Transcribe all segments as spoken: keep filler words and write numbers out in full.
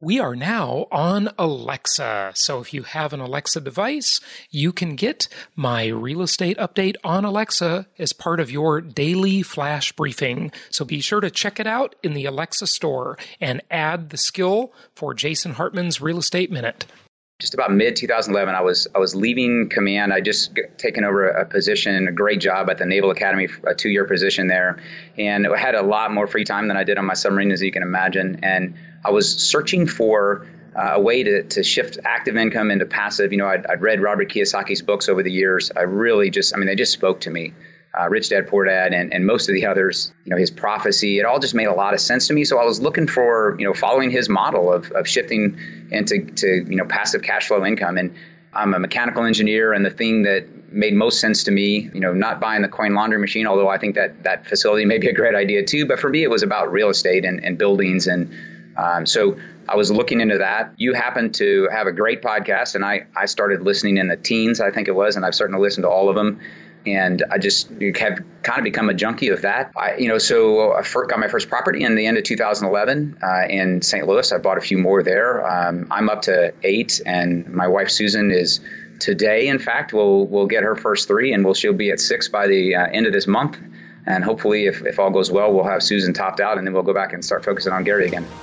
We are now on Alexa. So if you have an Alexa device, you can get my real estate update on Alexa as part of your daily flash briefing. So be sure to check it out in the Alexa store and add the skill for Jason Hartman's Real Estate Minute. Just about mid twenty eleven, I was I was leaving command. I just taken over a position, a great job at the Naval Academy, a two-year position there, and I had a lot more free time than I did on my submarine, as you can imagine. And I was searching for uh, a way to to shift active income into passive. You know, I'd, I'd read Robert Kiyosaki's books over the years. I really just, I mean, they just spoke to me. Uh, Rich Dad Poor Dad and, and most of the others, you know, his prophecy, it all just made a lot of sense to me. So I was looking for, you know, following his model of, of shifting into, to, you know, passive cash flow income. And I'm a mechanical engineer, and the thing that made most sense to me, you know, not buying the coin laundry machine, although I think that that facility may be a great idea too. But for me, it was about real estate and, and buildings. And um, so I was looking into that. You happen to have a great podcast, and I, I started listening in the teens, I think it was, and I've started to listen to all of them. And I just have kind of become a junkie of that. I, you know, so I first got my first property in the end of two thousand eleven uh, in Saint Louis. I bought a few more there. Um, I'm up to eight, and my wife Susan is today. In fact, we'll we'll get her first three, and we'll she'll be at six by the uh, end of this month. And hopefully, if if all goes well, we'll have Susan topped out, and then we'll go back and start focusing on Gary again.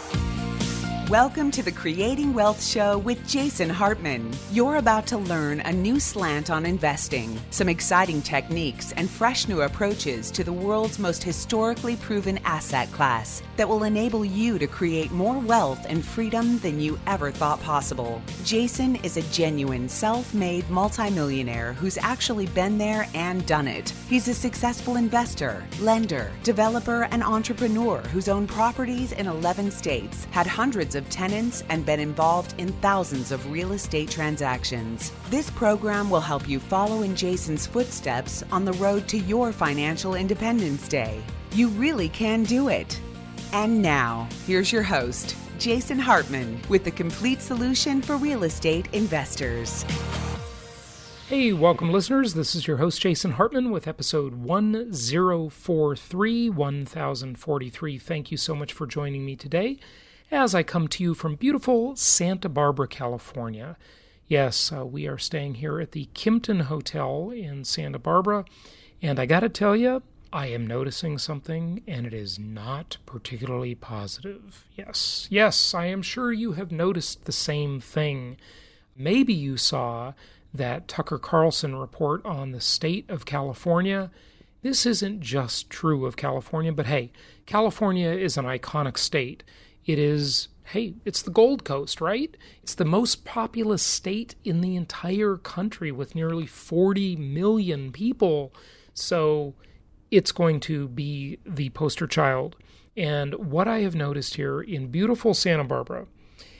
Welcome to the Creating Wealth Show with Jason Hartman. You're about to learn a new slant on investing, some exciting techniques, and fresh new approaches to the world's most historically proven asset class that will enable you to create more wealth and freedom than you ever thought possible. Jason is a genuine self-made multimillionaire who's actually been there and done it. He's a successful investor, lender, developer, and entrepreneur who's owned properties in eleven states, had hundreds of tenants, and been involved in thousands of real estate transactions. This program will help you follow in Jason's footsteps on the road to your financial independence day. You really can do it. And now, here's your host, Jason Hartman, with the complete solution for real estate investors. Hey, welcome listeners. This is your host, Jason Hartman, with episode one thousand forty-three, one thousand forty-three. Thank you so much for joining me today as I come to you from beautiful Santa Barbara, California. Yes, uh, we are staying here at the Kimpton Hotel in Santa Barbara, and I gotta tell you, I am noticing something, and it is not particularly positive. Yes, yes, I am sure you have noticed the same thing. Maybe you saw that Tucker Carlson report on the state of California. This isn't just true of California, but hey, California is an iconic state. It is, hey, it's the Gold Coast, right? It's the most populous state in the entire country with nearly forty million people. So it's going to be the poster child. And what I have noticed here in beautiful Santa Barbara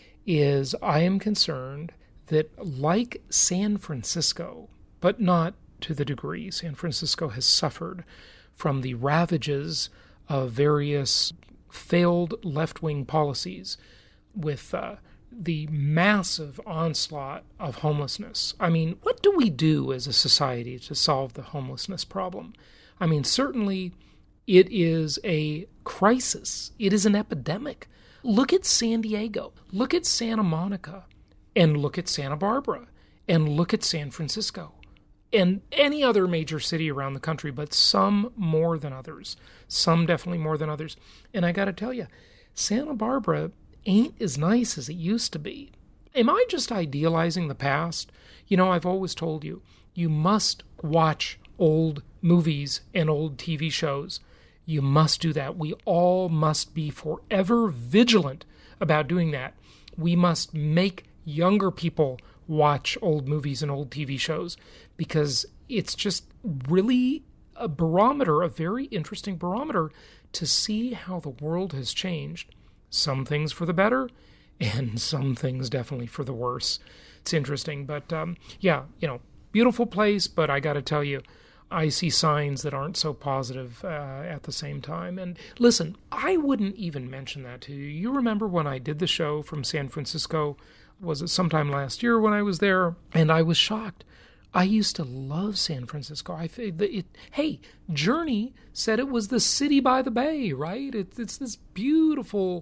is I am concerned that, like San Francisco, but not to the degree San Francisco has suffered from the ravages of various failed left-wing policies with uh, the massive onslaught of homelessness. I mean, what do we do as a society to solve the homelessness problem? I mean, certainly it is a crisis. It is an epidemic. Look at San Diego. Look at Santa Monica. And look at Santa Barbara. And look at San Francisco. And any other major city around the country, but some more than others. Some definitely more than others. And I got to tell you, Santa Barbara ain't as nice as it used to be. Am I just idealizing the past? You know, I've always told you, you must watch old movies and old T V shows. You must do that. We all must be forever vigilant about doing that. We must make younger people watch old movies and old T V shows, because it's just really a barometer, a very interesting barometer to see how the world has changed. Some things for the better, and some things definitely for the worse. It's interesting, but um, yeah, you know, beautiful place, but I got to tell you, I see signs that aren't so positive uh, at the same time. And listen, I wouldn't even mention that to you. You remember when I did the show from San Francisco? Was it sometime last year when I was there? And I was shocked. I used to love San Francisco. I it, it, hey, Journey said it was the city by the bay, right? It, it's this beautiful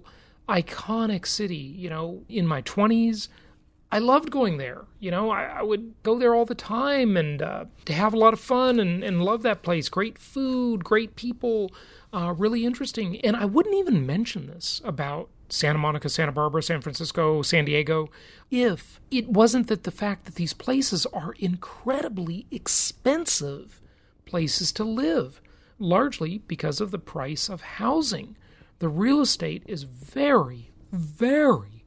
iconic city. You know, in my twenties, I loved going there. You know, I, I would go there all the time and uh, to have a lot of fun and, and love that place. Great food, great people, uh, really interesting. And I wouldn't even mention this about Santa Monica, Santa Barbara, San Francisco, San Diego, if it wasn't that the fact that these places are incredibly expensive places to live, largely because of the price of housing. The real estate is very, very,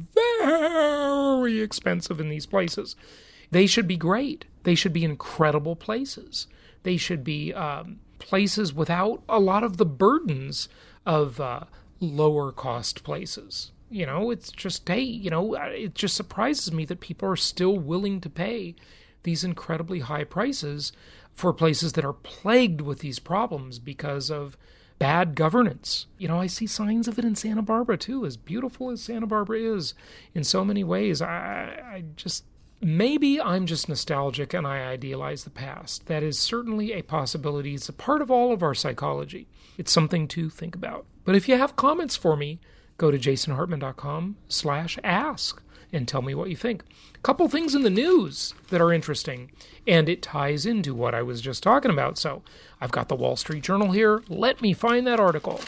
very expensive in these places. They should be great. They should be incredible places. They should be um, places without a lot of the burdens of uh, lower cost places. You know, it's just, hey, you know, it just surprises me that people are still willing to pay these incredibly high prices for places that are plagued with these problems because of bad governance. You know, I see signs of it in Santa Barbara too, as beautiful as Santa Barbara is in so many ways. I, I just, maybe I'm just nostalgic and I idealize the past. That is certainly a possibility. It's a part of all of our psychology. It's something to think about. But if you have comments for me, go to jasonhartman.com slash ask and tell me what you think. A couple things in the news that are interesting, and it ties into what I was just talking about. So I've got the Wall Street Journal here. Let me find that article.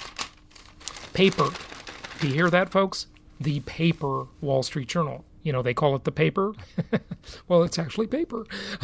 Paper. Do you hear that, folks? The paper Wall Street Journal. You know, they call it the paper. Well, it's actually paper.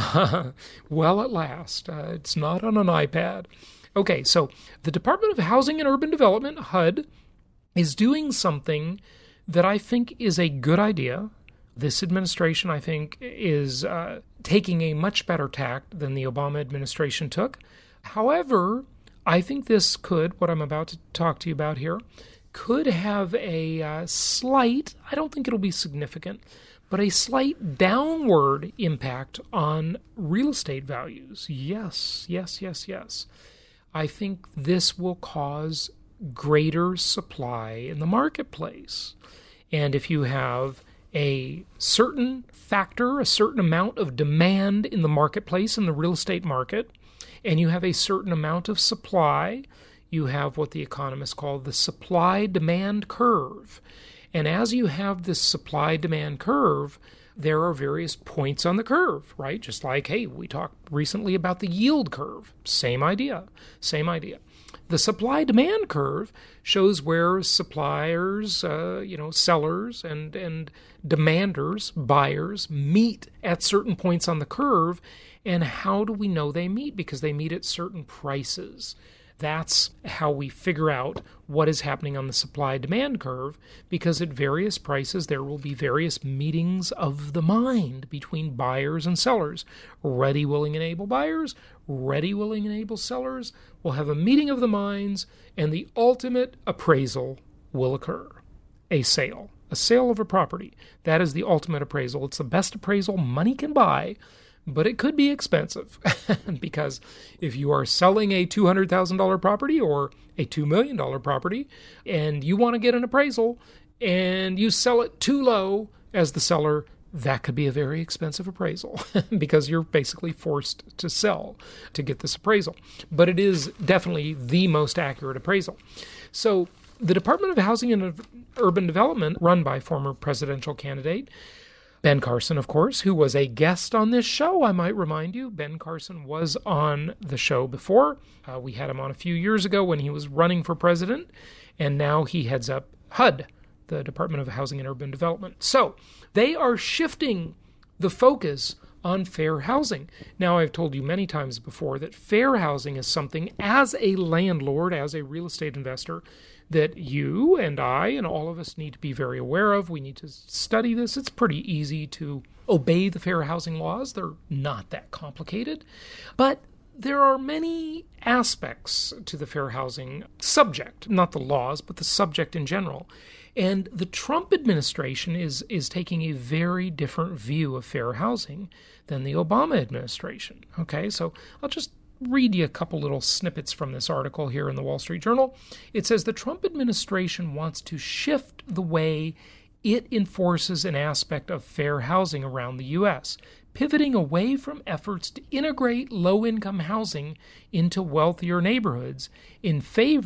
Well, at last. Uh, it's not on an iPad. Okay, so the Department of Housing and Urban Development, H U D, is doing something that I think is a good idea. This administration, I think, is uh, taking a much better tact than the Obama administration took. However, I think this could, what I'm about to talk to you about here, could have a uh, slight, I don't think it'll be significant, but a slight downward impact on real estate values. Yes, yes, yes, yes. I think this will cause greater supply in the marketplace. And if you have a certain factor, a certain amount of demand in the marketplace, in the real estate market, and you have a certain amount of supply, you have what the economists call the supply-demand curve. And as you have this supply-demand curve, there are various points on the curve, right? Just like, hey, we talked recently about the yield curve. Same idea, same idea. The supply-demand curve shows where suppliers, uh, you know, sellers and, and demanders, buyers, meet at certain points on the curve. And how do we know they meet? Because they meet at certain prices. That's how we figure out what is happening on the supply-demand curve, because at various prices there will be various meetings of the mind between buyers and sellers. Ready, willing, and able buyers, ready, willing, and able sellers will have a meeting of the minds, and the ultimate appraisal will occur. A sale. A sale of a property. That is the ultimate appraisal. It's the best appraisal money can buy. But it could be expensive because if you are selling a two hundred thousand dollars property or a two million dollars property and you want to get an appraisal and you sell it too low as the seller, that could be a very expensive appraisal because you're basically forced to sell to get this appraisal. But it is definitely the most accurate appraisal. So the Department of Housing and Urban Development, run by former presidential candidate Ben Carson, of course, who was a guest on this show, I might remind you. Ben Carson was on the show before. Uh, we had him on a few years ago when he was running for president, and now he heads up H U D, the Department of Housing and Urban Development. So they are shifting the focus on fair housing. Now, I've told you many times before that fair housing is something, as a landlord, as a real estate investor, that you and I and all of us need to be very aware of. We need to study this. It's pretty easy to obey the fair housing laws. They're not that complicated. But there are many aspects to the fair housing subject, not the laws, but the subject in general. And the Trump administration is, is taking a very different view of fair housing than the Obama administration. Okay, so I'll just read you a couple little snippets from this article here in the Wall Street Journal. It says the Trump administration wants to shift the way it enforces an aspect of fair housing around the U S, pivoting away from efforts to integrate low-income housing into wealthier neighborhoods in favor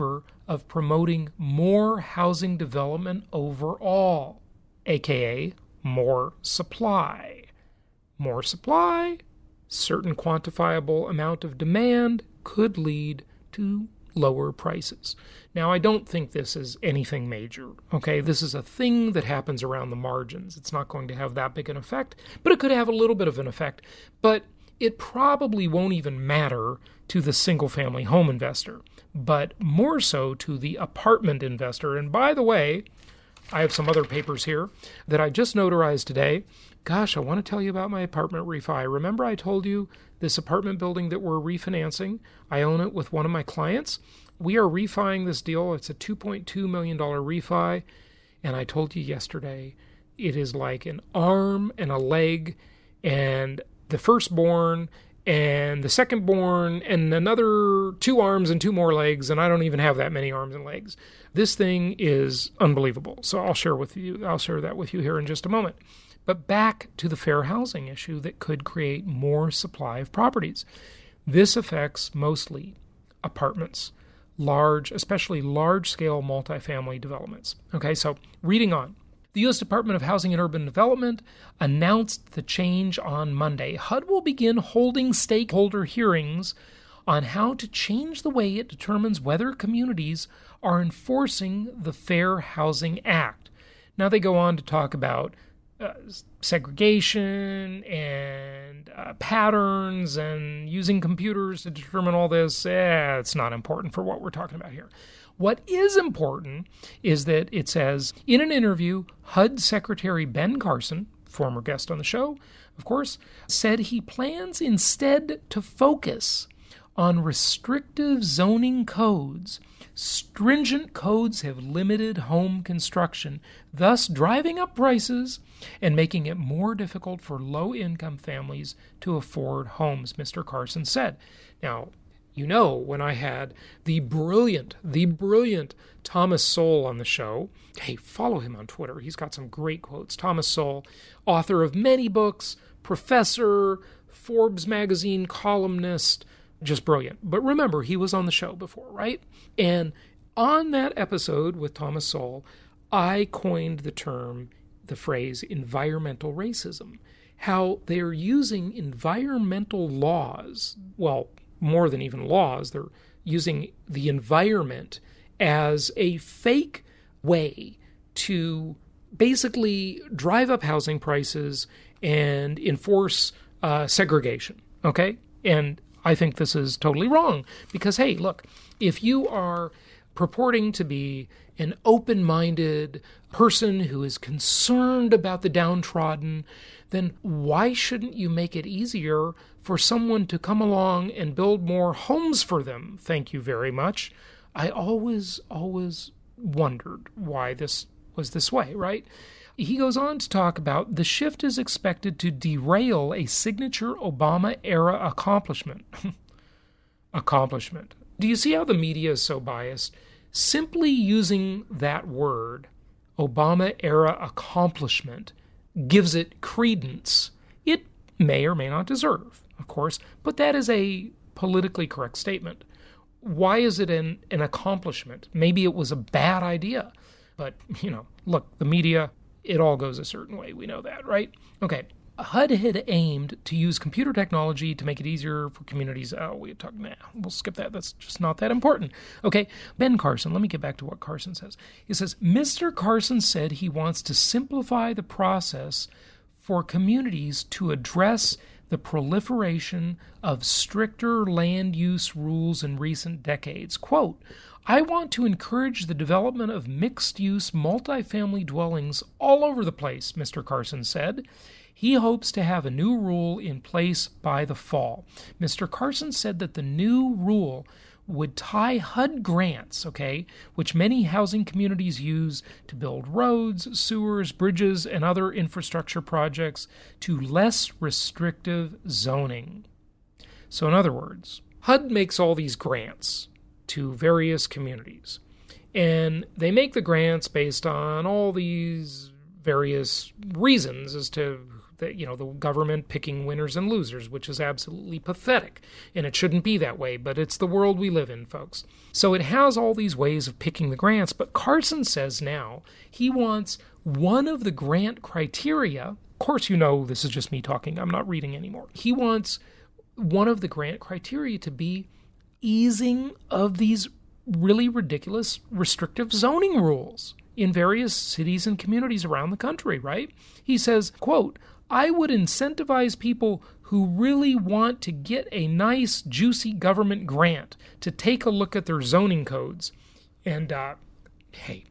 of promoting more housing development overall, aka more supply. More supply, certain quantifiable amount of demand could lead to lower prices. Now, I don't think this is anything major, okay? This is a thing that happens around the margins. It's not going to have that big an effect, but it could have a little bit of an effect. But it probably won't even matter to the single-family home investor, but more so to the apartment investor. And by the way, I have some other papers here that I just notarized today. Gosh, I want to tell you about my apartment refi. Remember I told you this apartment building that we're refinancing? I own it with one of my clients. We are refining this deal. It's a two point two million dollars refi. And I told you yesterday, it is like an arm and a leg and the firstborn and the secondborn and another two arms and two more legs. And I don't even have that many arms and legs. This thing is unbelievable. So I'll share with you, I'll share that with you here in just a moment. But back to the fair housing issue that could create more supply of properties. This affects mostly apartments, large, especially large-scale multifamily developments. Okay, so reading on. The U S Department of Housing and Urban Development announced the change on Monday. H U D will begin holding stakeholder hearings on how to change the way it determines whether communities are enforcing the Fair Housing Act. Now they go on to talk about uh, segregation and uh, patterns and using computers to determine all this. Eh, it's not important for what we're talking about here. What is important is that it says, in an interview, H U D Secretary Ben Carson, former guest on the show, of course, said he plans instead to focus on restrictive zoning codes. Stringent codes have limited home construction, thus driving up prices and making it more difficult for low-income families to afford homes, Mister Carson said. Now, you know, when I had the brilliant, the brilliant Thomas Sowell on the show, hey, follow him on Twitter. He's got some great quotes. Thomas Sowell, author of many books, professor, Forbes magazine columnist, just brilliant. But remember, he was on the show before, right? And on that episode with Thomas Sowell, I coined the term, the phrase, environmental racism. How they're using environmental laws, well, more than even laws, they're using the environment as a fake way to basically drive up housing prices and enforce uh, segregation, okay? And I think this is totally wrong because, hey, look, if you are purporting to be an open-minded person who is concerned about the downtrodden, then why shouldn't you make it easier for someone to come along and build more homes for them? Thank you very much. I always, always wondered why this was this way, right? He goes on to talk about the shift is expected to derail a signature Obama-era accomplishment. Accomplishment. Do you see how the media is so biased? Simply using that word, Obama-era accomplishment, gives it credence. It may or may not deserve, of course, but that is a politically correct statement. Why is it an, an accomplishment? Maybe it was a bad idea, but, you know, look, the media, it all goes a certain way. We know that, right? Okay. H U D had aimed to use computer technology to make it easier for communities. Oh, we talk now. Nah, we'll skip that. That's just not that important. Okay. Ben Carson, let me get back to what Carson says. He says, Mister Carson said he wants to simplify the process for communities to address the proliferation of stricter land use rules in recent decades. Quote, I want to encourage the development of mixed-use multifamily dwellings all over the place, Mister Carson said. He hopes to have a new rule in place by the fall. Mister Carson said that the new rule would tie H U D grants, okay, which many housing communities use to build roads, sewers, bridges, and other infrastructure projects, to less restrictive zoning. So in other words, H U D makes all these grants to various communities, and they make the grants based on all these various reasons as to The, you know, the government picking winners and losers, which is absolutely pathetic. And it shouldn't be that way, but it's the world we live in, folks. So it has all these ways of picking the grants, but Carson says now he wants one of the grant criteria. Of course, you know, this is just me talking. I'm not reading anymore. He wants one of the grant criteria to be easing of these really ridiculous restrictive zoning rules in various cities and communities around the country, right? He says, quote, I would incentivize people who really want to get a nice, juicy government grant to take a look at their zoning codes. And, uh, hey,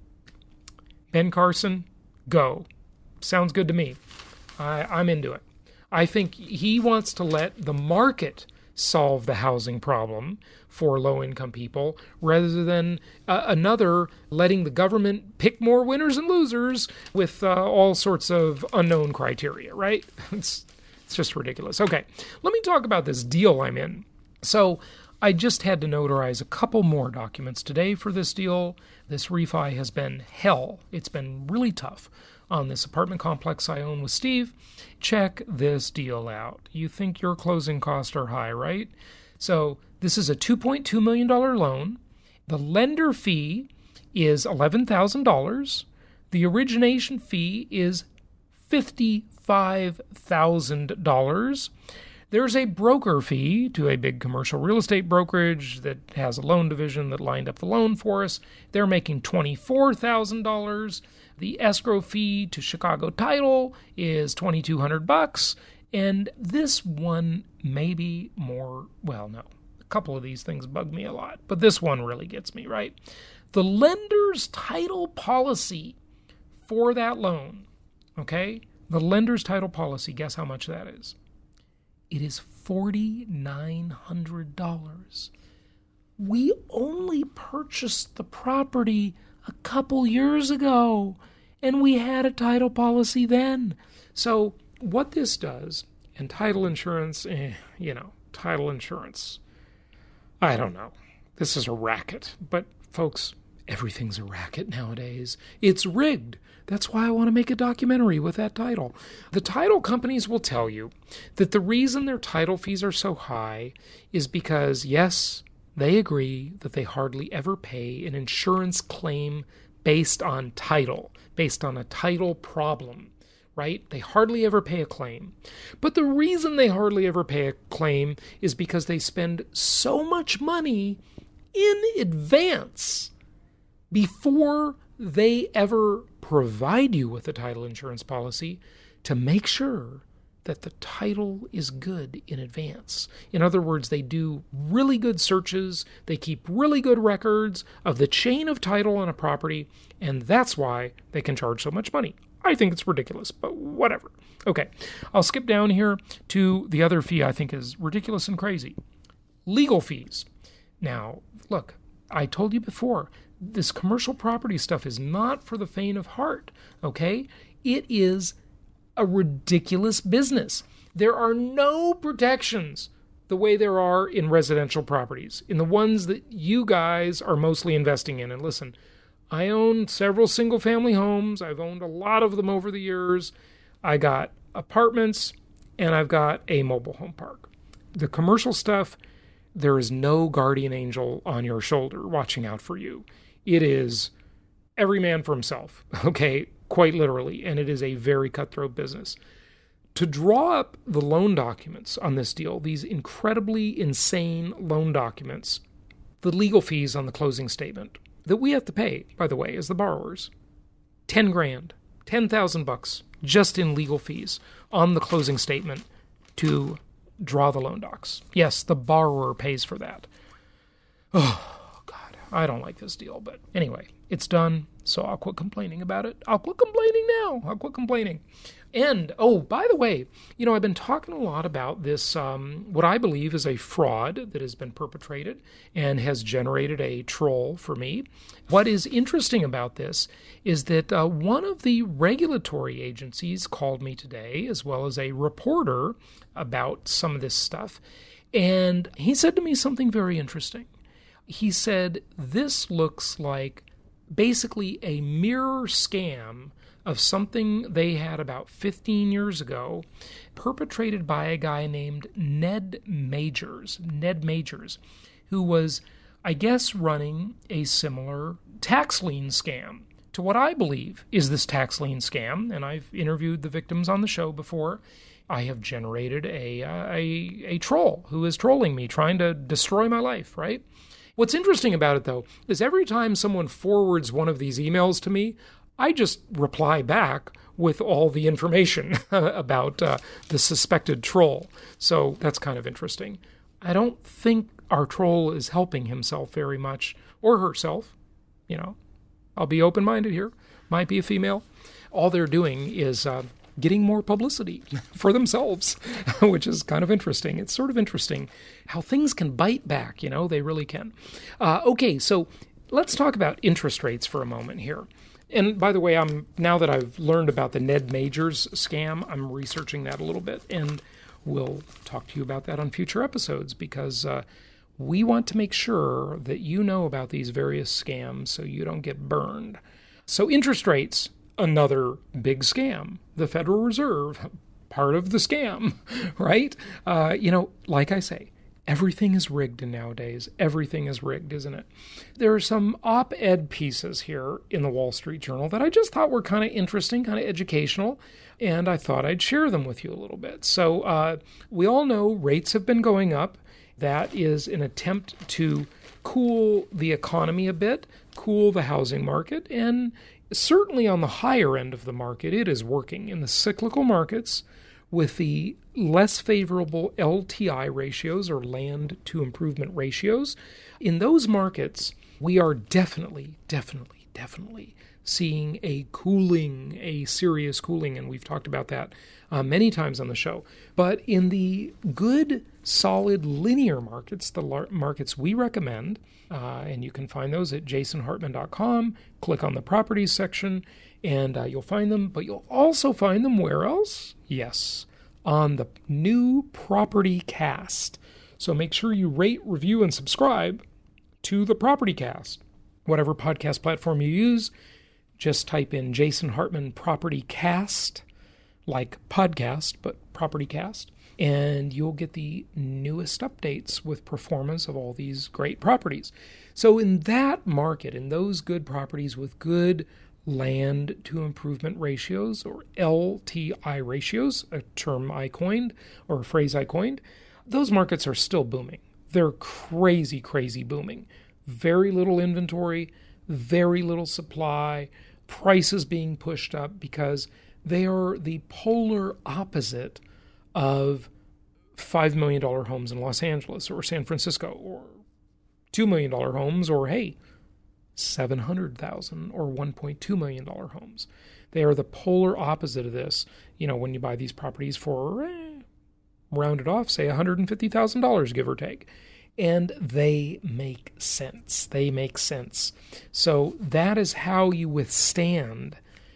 Ben Carson, go. Sounds good to me. I, I'm into it. I think he wants to let the market solve the housing problem for low-income people rather than uh, another letting the government pick more winners and losers with uh, all sorts of unknown criteria, right? It's, it's just ridiculous. Okay, let me talk about this deal I'm in. So I just had to notarize a couple more documents today for this deal. This refi has been hell. It's been really tough on this apartment complex I own with Steve. Check this deal out. You think your closing costs are high, right? So this is a two point two million dollars loan. The lender fee is eleven thousand dollars. The origination fee is fifty-five thousand dollars. There's a broker fee to a big commercial real estate brokerage that has a loan division that lined up the loan for us. They're making twenty-four thousand dollars. The escrow fee to Chicago Title is twenty-two hundred bucks. And this one maybe more, well, no. A couple of these things bug me a lot, but this one really gets me, right? The lender's title policy for that loan, okay? The lender's title policy, guess how much that is? It is four thousand nine hundred dollars. We only purchased the property a couple years ago, and we had a title policy then. So what this does, and title insurance, eh, you know, title insurance, I don't know. This is a racket. But folks, everything's a racket nowadays. It's rigged. That's why I want to make a documentary with that title. The title companies will tell you that the reason their title fees are so high is because, yes, they agree that they hardly ever pay an insurance claim based on title, based on a title problem, right? They hardly ever pay a claim. But the reason they hardly ever pay a claim is because they spend so much money in advance before they ever provide you with a title insurance policy to make sure that the title is good in advance. In other words, they do really good searches, they keep really good records of the chain of title on a property, and that's why they can charge so much money. I think it's ridiculous, but whatever. Okay, I'll skip down here to the other fee I think is ridiculous and crazy. Legal fees. Now, look, I told you before, this commercial property stuff is not for the faint of heart, okay? It is a ridiculous business. There are no protections the way there are in residential properties, in the ones that you guys are mostly investing in. And listen, I own several single-family homes. I've owned a lot of them over the years. I got apartments, and I've got a mobile home park. The commercial stuff, there is no guardian angel on your shoulder watching out for you. It is every man for himself, okay, quite literally, and it is a very cutthroat business. To draw up the loan documents on this deal, these incredibly insane loan documents, the legal fees on the closing statement that we have to pay, by the way, as the borrowers, ten grand, ten thousand bucks just in legal fees on the closing statement to draw the loan docs. Yes, the borrower pays for that. Oh, I don't like this deal, but anyway, it's done, so I'll quit complaining about it. I'll quit complaining now. I'll quit complaining. And, oh, by the way, you know, I've been talking a lot about this, um, what I believe is a fraud that has been perpetrated and has generated a troll for me. What is interesting about this is that uh, one of the regulatory agencies called me today, as well as a reporter, about some of this stuff, and he said to me something very interesting. He said, this looks like basically a mirror scam of something they had about fifteen years ago, perpetrated by a guy named Ned Majors, Ned Majors, who was, I guess, running a similar tax lien scam to what I believe is this tax lien scam, and I've interviewed the victims on the show before. I have generated a, a, a troll who is trolling me, trying to destroy my life, right? What's interesting about it, though, is every time someone forwards one of these emails to me, I just reply back with all the information about uh, the suspected troll. So that's kind of interesting. I don't think our troll is helping himself very much, or herself. You know, I'll be open-minded here. Might be a female. All they're doing is uh, getting more publicity for themselves, which is kind of interesting. It's sort of interesting how things can bite back, you know, they really can. Uh, okay, so let's talk about interest rates for a moment here. And by the way, I'm now that I've learned about the Ned Majors scam, I'm researching that a little bit, and we'll talk to you about that on future episodes because uh, we want to make sure that you know about these various scams so you don't get burned. So interest rates, another big scam. The Federal Reserve, part of the scam, right? Uh, you know, like I say, everything is rigged nowadays. Everything is rigged, isn't it? There are some op-ed pieces here in the Wall Street Journal that I just thought were kind of interesting, kind of educational, and I thought I'd share them with you a little bit. So uh, we all know rates have been going up. That is an attempt to cool the economy a bit, cool the housing market, and certainly on the higher end of the market, it is working. In the cyclical markets, with the less favorable L T I ratios, or land to improvement ratios, in those markets, we are definitely, definitely, definitely seeing a cooling, a serious cooling, and we've talked about that uh, many times on the show. But in the good, solid, linear markets, the lar- markets we recommend, uh, and you can find those at jason hartman dot com, click on the properties section, and uh, you'll find them, but you'll also find them where else? Yes, on the new Property Cast. So make sure you rate, review, and subscribe to the Property Cast. Whatever podcast platform you use, just type in Jason Hartman Property Cast, like podcast, but Property Cast, and you'll get the newest updates with performance of all these great properties. So in that market, in those good properties with good land to improvement ratios, or L T I ratios, a term I coined, or a phrase I coined, those markets are still booming. They're crazy, crazy booming. Very little inventory, very little supply, prices being pushed up because they are the polar opposite of five million dollars homes in Los Angeles or San Francisco, or two million dollars homes, or hey, seven hundred thousand dollars or one point two million dollars homes. They are the polar opposite of this. You know, when you buy these properties for, eh, rounded off, say one hundred fifty thousand dollars, give or take. And they make sense. They make sense. So that is how you withstand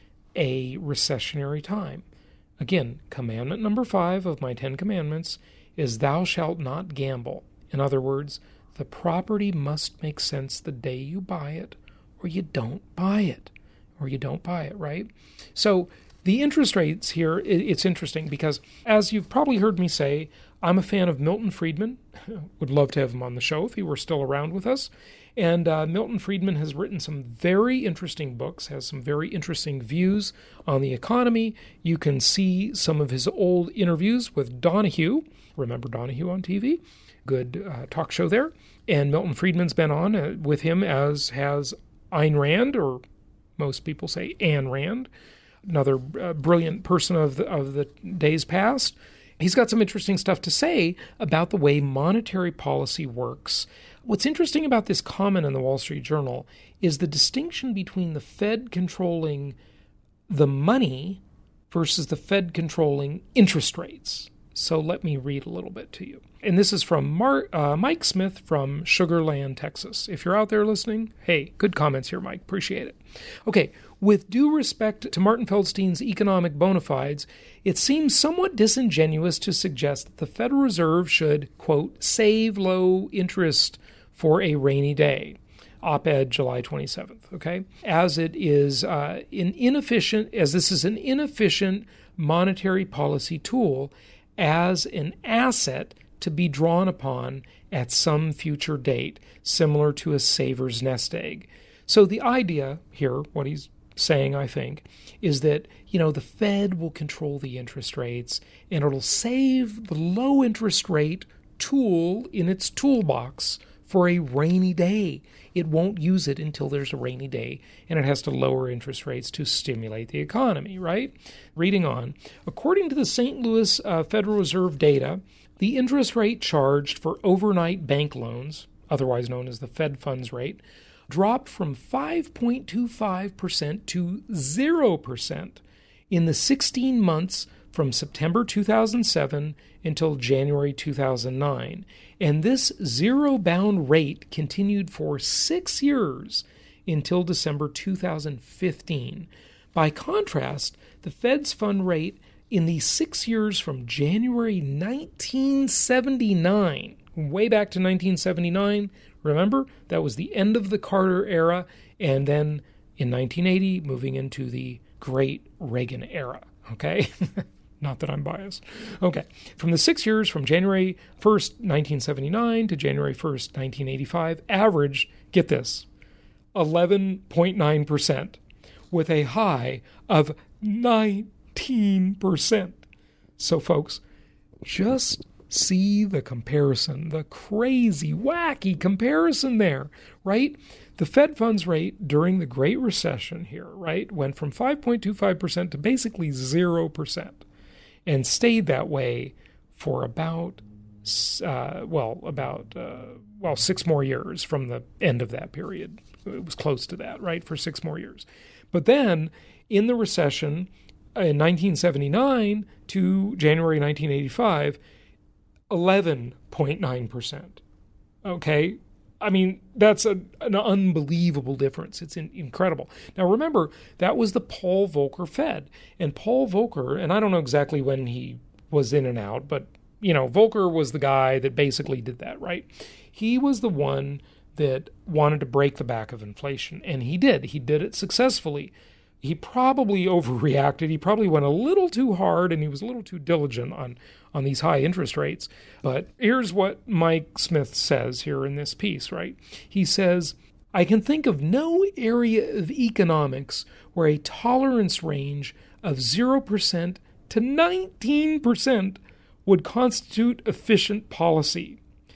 a recessionary time. Again, commandment number five of my Ten Commandments is thou shalt not gamble. In other words, the property must make sense the day you buy it, or you don't buy it, or you don't buy it, right? So the interest rates here, it's interesting because, as you've probably heard me say, I'm a fan of Milton Friedman. Would love to have him on the show if he were still around with us. And uh, Milton Friedman has written some very interesting books, has some very interesting views on the economy. You can see some of his old interviews with Donahue. Remember Donahue on T V? Good uh, talk show there. And Milton Friedman's been on uh, with him, as has Ayn Rand, or most people say Anne Rand, another uh, brilliant person of the, of the days past. He's got some interesting stuff to say about the way monetary policy works. What's interesting about this comment in the Wall Street Journal is the distinction between the Fed controlling the money versus the Fed controlling interest rates. So let me read a little bit to you. And this is from Mar- uh, Mike Smith from Sugar Land, Texas. If you're out there listening, hey, good comments here, Mike. Appreciate it. Okay, with due respect to Martin Feldstein's economic bona fides, it seems somewhat disingenuous to suggest that the Federal Reserve should, quote, save low interest for a rainy day. op-ed July twenty-seventh, okay? As it is uh, an inefficient, as this is an inefficient monetary policy tool as an asset to be drawn upon at some future date, similar to a saver's nest egg. So the idea here, what he's saying, I think, is that, you know, the Fed will control the interest rates and it'll save the low interest rate tool in its toolbox for a rainy day. It won't use it until there's a rainy day, and it has to lower interest rates to stimulate the economy, right? Reading on, according to the Saint Louis uh, Federal Reserve data, the interest rate charged for overnight bank loans, otherwise known as the Fed funds rate, dropped from five point two five percent to zero percent in the sixteen months from September two thousand seven until January two thousand nine. And this zero-bound rate continued for six years until December two thousand fifteen. By contrast, the Fed's fund rate in the six years from January nineteen seventy-nine, way back to nineteen seventy-nine, remember, that was the end of the Carter era, and then in nineteen eighty, moving into the Great Reagan era, okay? Not that I'm biased. Okay. From the six years from January first, nineteen seventy-nine to January first, nineteen eighty-five, averaged, get this, eleven point nine percent, with a high of nineteen percent. So, folks, just see the comparison, the crazy, wacky comparison there, right? The Fed funds rate during the Great Recession here, right, went from five point two five percent to basically zero percent. And stayed that way for about, uh, well, about, uh, well, six more years from the end of that period. It was close to that, right, for six more years. But then, in the recession in nineteen seventy-nine to January nineteen eighty-five, eleven point nine percent. Okay? I mean, that's a, an unbelievable difference. It's in, incredible. Now, remember, that was the Paul Volcker Fed. And Paul Volcker, and I don't know exactly when he was in and out, but, you know, Volcker was the guy that basically did that, right? He was the one that wanted to break the back of inflation, and he did. He did it successfully. He probably overreacted. He probably went a little too hard, and he was a little too diligent on, on these high interest rates. But here's what Mike Smith says here in this piece, right? He says, I can think of no area of economics where a tolerance range of zero percent to nineteen percent would constitute efficient policy.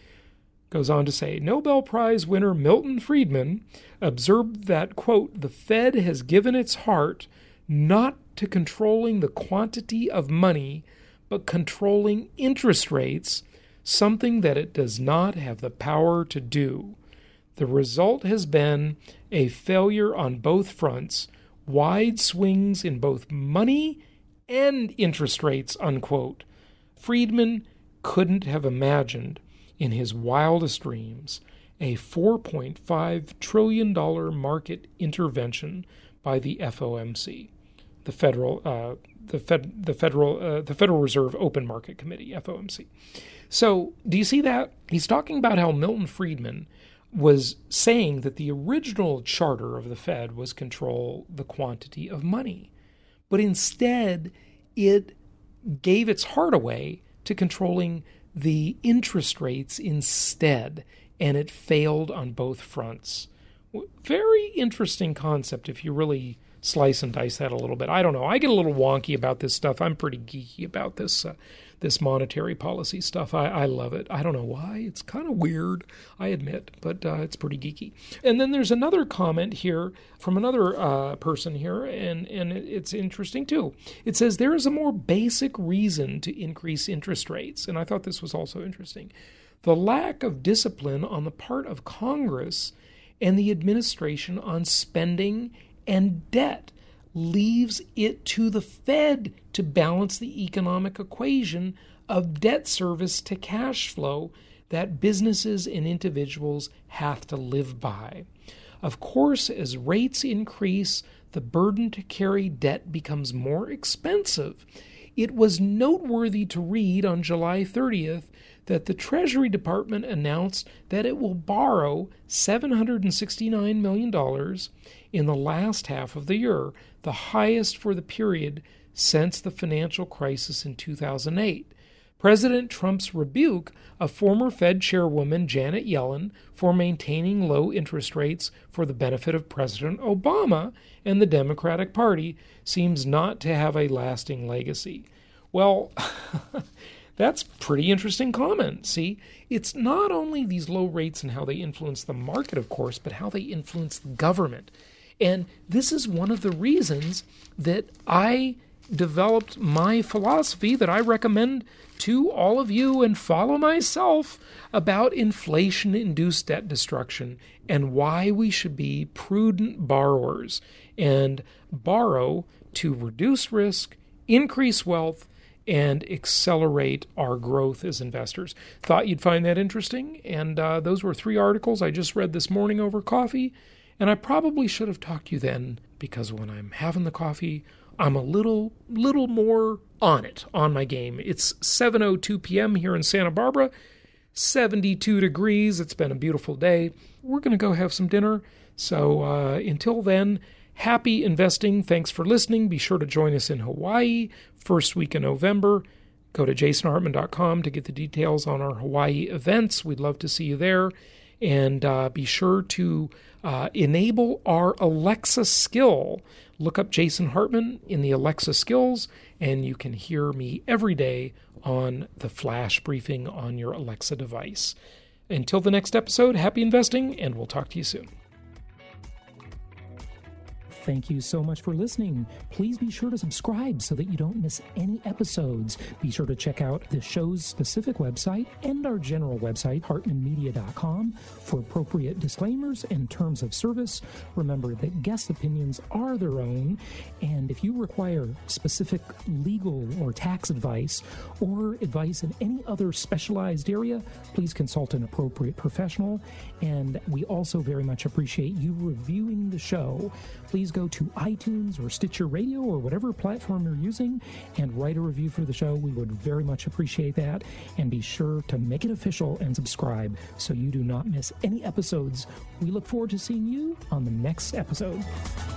Goes on to say, Nobel Prize winner Milton Friedman observed that, quote, the Fed has given its heart not to controlling the quantity of money, but controlling interest rates, something that it does not have the power to do. The result has been a failure on both fronts, wide swings in both money and interest rates, unquote. Friedman couldn't have imagined in his wildest dreams a four point five trillion dollars market intervention by the F O M C, the Federal, uh, the Fed, the Federal, uh, the Federal Reserve Open Market Committee, F O M C. So, do you see that? He's talking about how Milton Friedman was saying that the original charter of the Fed was control the quantity of money, but instead it gave its heart away to controlling the interest rates instead, and it failed on both fronts. Very interesting concept if you really slice and dice that a little bit. I don't know. I get a little wonky about this stuff. I'm pretty geeky about this uh, this monetary policy stuff. I, I love it. I don't know why. It's kind of weird, I admit, but uh, it's pretty geeky. And then there's another comment here from another uh, person here, and, and it's interesting too. It says, there is a more basic reason to increase interest rates. And I thought this was also interesting. The lack of discipline on the part of Congress and the administration on spending and debt leaves it to the Fed to balance the economic equation of debt service to cash flow that businesses and individuals have to live by. Of course, as rates increase, the burden to carry debt becomes more expensive. It was noteworthy to read on July thirtieth that the Treasury Department announced that it will borrow seven hundred sixty-nine million dollars in the last half of the year, the highest for the period since the financial crisis in two thousand eight. President Trump's rebuke of former Fed Chairwoman Janet Yellen for maintaining low interest rates for the benefit of President Obama and the Democratic Party seems not to have a lasting legacy. Well, that's pretty interesting comment. See, it's not only these low rates and how they influence the market, of course, but how they influence the government. And this is one of the reasons that I developed my philosophy that I recommend to all of you and follow myself about inflation-induced debt destruction and why we should be prudent borrowers and borrow to reduce risk, increase wealth, and accelerate our growth as investors. Thought you'd find that interesting, and uh, those were three articles I just read this morning over coffee, and I probably should have talked to you then, because when I'm having the coffee, I'm a little, little more on it, on my game. It's seven oh two p.m. here in Santa Barbara, seventy-two degrees. It's been a beautiful day. We're going to go have some dinner. So uh, until then, happy investing. Thanks for listening. Be sure to join us in Hawaii, first week in November. Go to jason hartman dot com to get the details on our Hawaii events. We'd love to see you there. And uh, be sure to uh, enable our Alexa skill. Look up Jason Hartman in the Alexa skills, and you can hear me every day on the flash briefing on your Alexa device. Until the next episode, happy investing, and we'll talk to you soon. Thank you so much for listening. Please be sure to subscribe so that you don't miss any episodes. Be sure to check out the show's specific website and our general website, hartman media dot com, for appropriate disclaimers and terms of service. Remember that guest opinions are their own, and if you require specific legal or tax advice or advice in any other specialized area, please consult an appropriate professional. And we also very much appreciate you reviewing the show. Please go to iTunes or Stitcher Radio or whatever platform you're using and write a review for the show. We would very much appreciate that. And be sure to make it official and subscribe so you do not miss any episodes. We look forward to seeing you on the next episode.